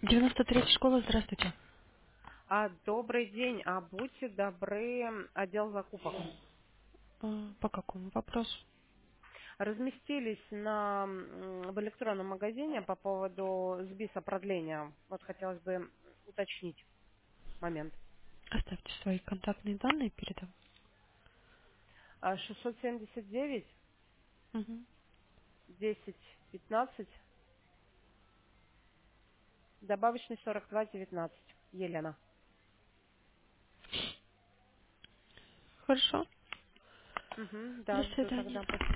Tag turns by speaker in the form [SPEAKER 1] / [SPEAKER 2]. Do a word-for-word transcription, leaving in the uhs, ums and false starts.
[SPEAKER 1] девяносто третья школа, здравствуйте.
[SPEAKER 2] А, добрый день. А будьте добры, отдел закупок.
[SPEAKER 1] А, По какому вопросу?
[SPEAKER 2] Разместились на, м, в электронном магазине по поводу сбиса продления. Вот хотелось бы уточнить момент.
[SPEAKER 1] Оставьте свои контактные данные передам.
[SPEAKER 2] А, шестьсот семьдесят девять
[SPEAKER 1] Мгм.
[SPEAKER 2] десять пятнадцать, добавочный сорок два девятнадцать. Елена.
[SPEAKER 1] Хорошо.
[SPEAKER 2] Угу,
[SPEAKER 1] До
[SPEAKER 2] да, жду
[SPEAKER 1] свидания.
[SPEAKER 2] тогда.